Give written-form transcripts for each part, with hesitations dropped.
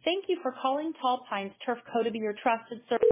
Thank you for calling Tall Pines Turf Co. to be your trusted service.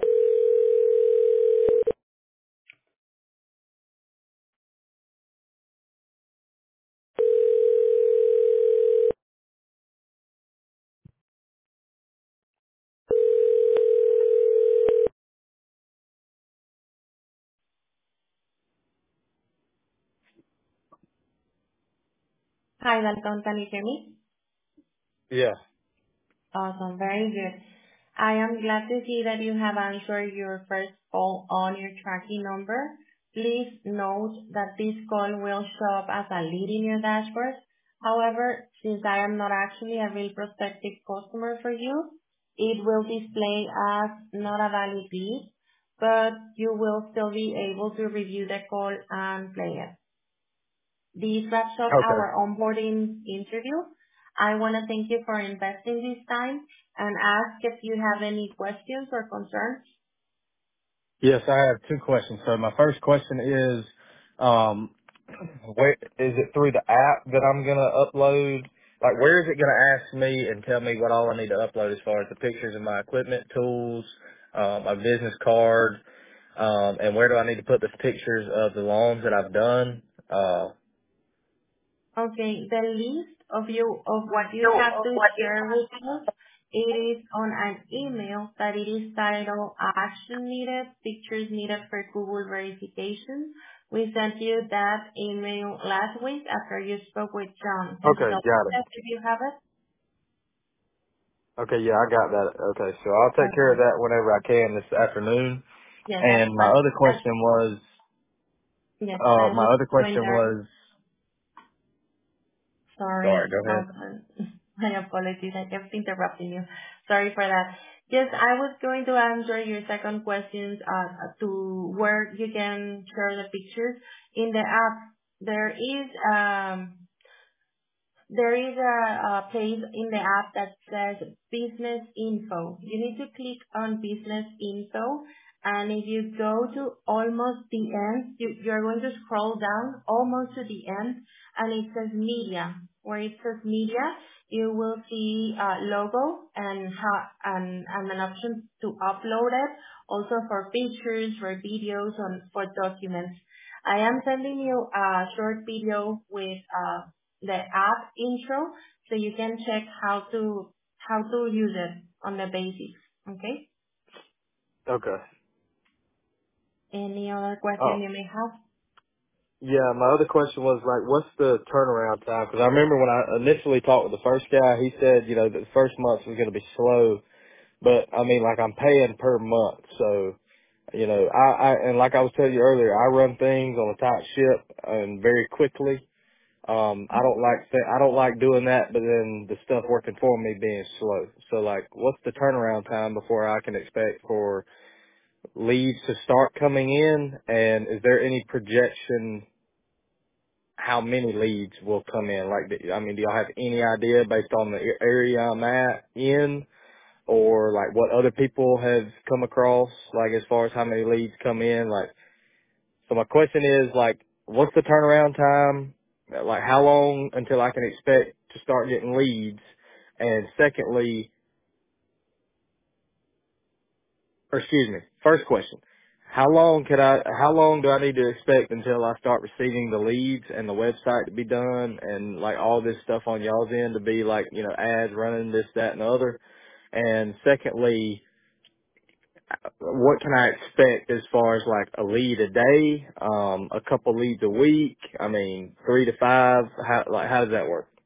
Hi, welcome. Can you hear me? Yeah. Awesome. Very good. I am glad to see that you have answered your first call on your tracking number. Please note that this call will show up as a lead in your dashboard. However, since I am not actually a real prospective customer for you, it will display as not a valid lead, but you will still be able to review the call and play it. This wraps up Okay. our onboarding interview. I want to thank you for investing this time and ask if you have any questions or concerns. Yes, I have two questions. So my first question is, where is it through the app that I'm gonna upload? Like, where is it gonna ask me and tell me what all I need to upload as far as the pictures of my equipment, tools, my business card, and where do I need to put the pictures of the loans that I've done? Okay, the list of what you have to share with us, it is on an email that it is titled Action Needed, Pictures Needed for Google Verification. We sent you that email last week after you spoke with John. Can you Okay, double got it. check if you have it? Okay, yeah, I got that. Okay, so I'll take care of Okay. that whenever I can this afternoon. Yeah, And my other question was, yes, I my was other going question there. was, sorry, Sorry, go ahead. my apologies. I kept interrupting you. Sorry for that. Yes, I was going to answer your second questions to where you can share the pictures. In the app, there is a page in the app that says business info. You need to click on business info, and if you go to almost the end, you're going to scroll down almost to the end, and it says media. Where it says media, you will see logo and an option to upload it, also for pictures, for videos, and for documents. I am sending you a short video with the app intro so you can check how to use it on the basics. Okay? Okay. Any other question Oh, you may have? yeah, my other question was like, what's the turnaround time? Because I remember when I initially talked with the first guy, he said, that the first month was going to be slow, but I mean, like I'm paying per month. So, and like I was telling you earlier, I run things on a tight ship and very quickly. I don't like doing that, but then the stuff working for me being slow. So like, what's the turnaround time before I can expect for leads to start coming in? And is there any projection how many leads will come in? Like, do y'all have any idea based on the area I'm in, or like what other people have come across, like as far as how many leads come in? Like, so my question is like, what's the turnaround time? Like, how long until I can expect to start getting leads? And secondly, or excuse me, first question. How long do I need to expect until I start receiving the leads and the website to be done and like all this stuff on y'all's end to be like, ads running this, that, and the other? And secondly, what can I expect as far as like a lead a day, a couple leads a week? I mean, 3 to 5. How does that work?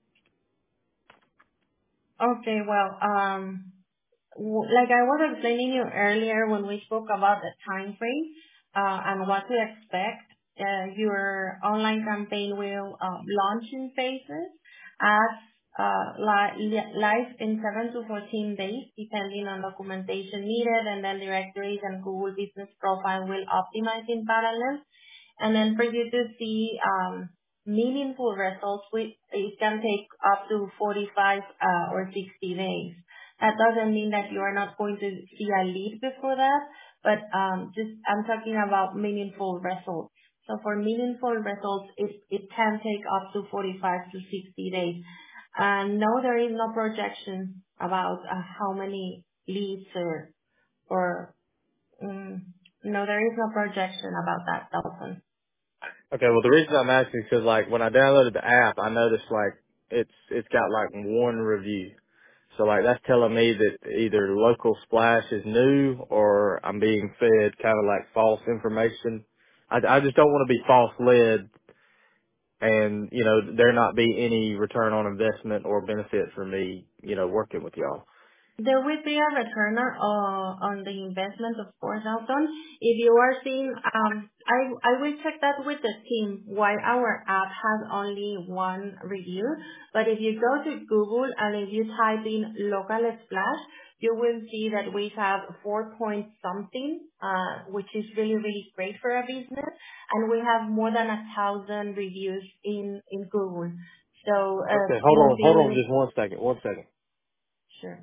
Okay, well, like I was explaining you earlier when we spoke about the time frame and what to expect, your online campaign will launch in phases as live in 7 to 14 days, depending on documentation needed, and then directories and Google Business Profile will optimize in parallel. And then for you to see meaningful results, it can take up to 45 or 60 days. That doesn't mean that you are not going to see a lead before that, but just I'm talking about meaningful results. So for meaningful results, it can take up to 45 to 60 days. No, there is no projection about how many leads or mm, no, there is no projection about that, Dalton. Okay, well the reason I'm asking is because like when I downloaded the app, I noticed like it's got like one review. So like that's telling me that either local splash is new or I'm being fed kind of like false information. I just don't want to be false led and, you know, there not be any return on investment or benefit for me, you know, working with y'all. There will be a return on the investment, of course, Alton. If you are seeing, I will check that with the team why our app has only one review. But if you go to Google and if you type in local splash, you will see that we have 4 point something, which is really, really great for a business. And we have more than 1,000 reviews in Google. So, Okay, you'll hold on be just one second, one second. sure.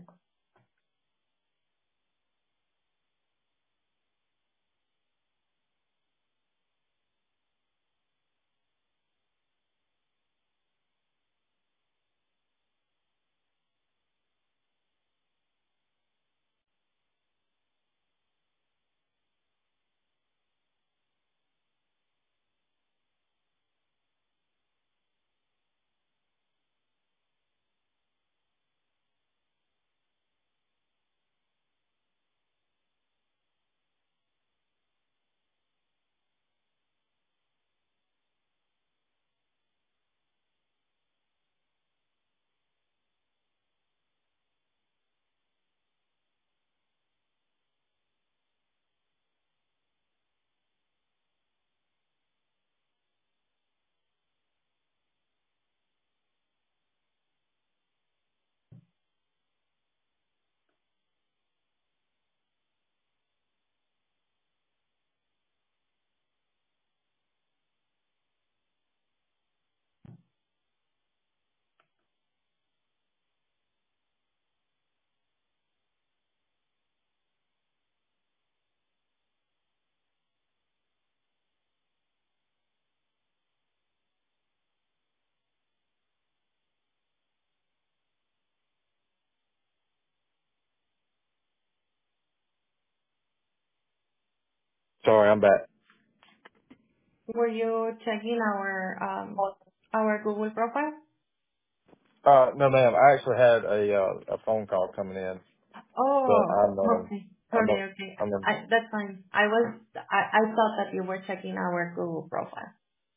Sorry, I'm back. Were you checking our Google profile? No ma'am, I actually had a phone call coming in, but Oh, okay. I'm Sorry, okay. I'm a, That's fine. I thought that you were checking our Google profile.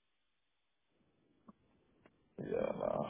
yeah, no.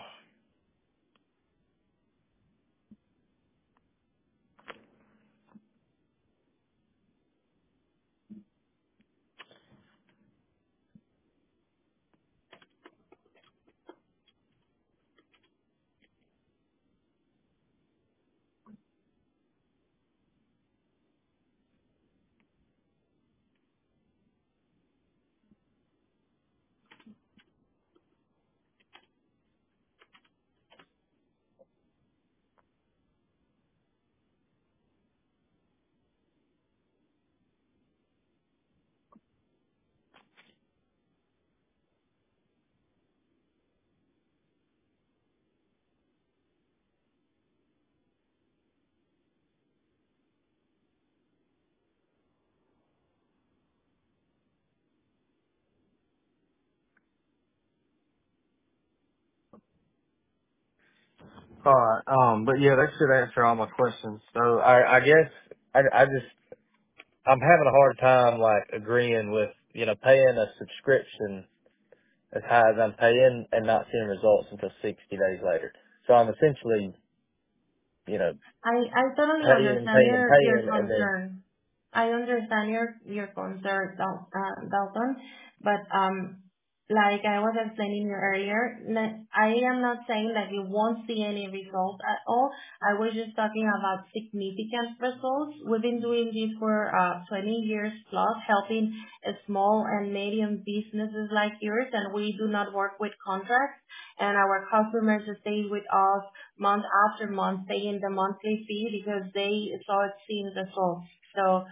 Alright, but yeah, that should answer all my questions. So I guess I just, I'm having a hard time like agreeing with, you know, paying a subscription as high as I'm paying and not seeing results until 60 days later. So I'm essentially, you know, I totally paying and understand paying and your paying and then, concern. I understand your concern, Dalton, but like I was explaining you earlier, I am not saying that you won't see any results at all. I was just talking about significant results. We've been doing this for 20 years plus, helping small and medium businesses like yours, and we do not work with contracts, and our customers stay with us month after month, paying the monthly fee because they saw it seeing results. So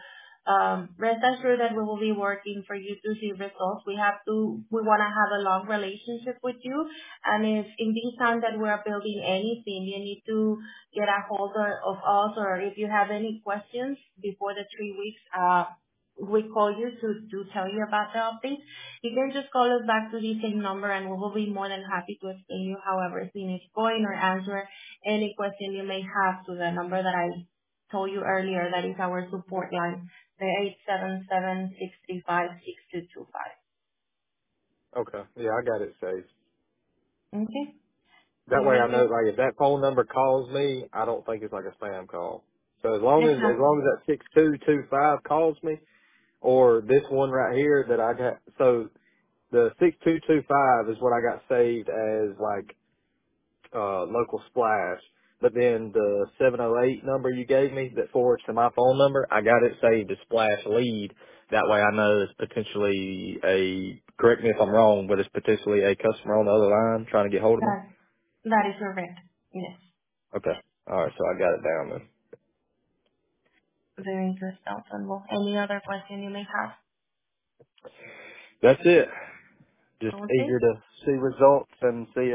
Rest assured that we will be working for you to see results. We want to have a long relationship with you. And if in this time that we're building anything, you need to get a hold of us, or if you have any questions before the 3 weeks, we call you to tell you about the updates. You can just call us back to the same number and we will be more than happy to explain you how everything is going or answer any question you may have to the number that I told you earlier. That is our support line, the 877-635-6225. Okay. Yeah, I got it saved. Okay? That way I Very know, good. like, if that phone number calls me, I don't think it's like a spam call. So as long Exactly. as that 6225 calls me, or this one right here that I got, so the 6225 is what I got saved as like local splash. But then the 708 number you gave me that forwards to my phone number, I got it saved as splash lead. That way I know it's potentially correct me if I'm wrong, but it's potentially a customer on the other line trying to get hold of me. That is correct. Yes. Okay. Alright, so I got it down then. Very good, Dalton. Well, any other question you may have? That's it. Just Okay. eager to see results and see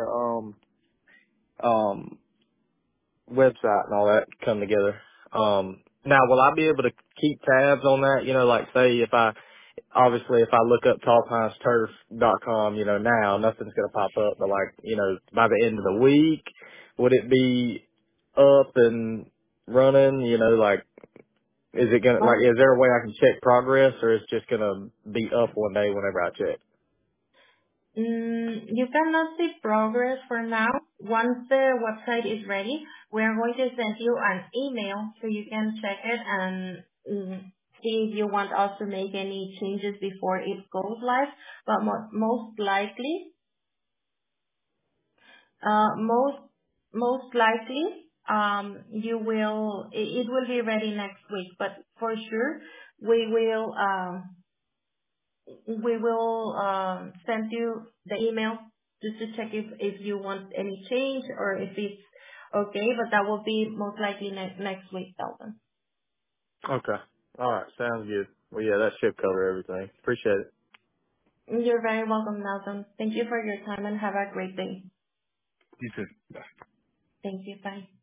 um website and all that come together. Now will I be able to keep tabs on that? You know, like say if I look up tallpinesturf.com, you know, now nothing's gonna pop up, but like, you know, by the end of the week, would it be up and running, you know, like is there a way I can check progress or it's just gonna be up one day whenever I check? You cannot see progress for now. Once the website is ready, we are going to send you an email so you can check it and see if you want us to make any changes before it goes live. But most likely, most likely, it will be ready next week. But for sure, we will. Send you the email just to check if you want any change or if it's okay, but that will be most likely next week, Dalton. Okay. Alright, sounds good. Well yeah, that should cover everything. Appreciate it. You're very welcome, Dalton. Thank you for your time and have a great day. You too. Bye. Thank you. Bye.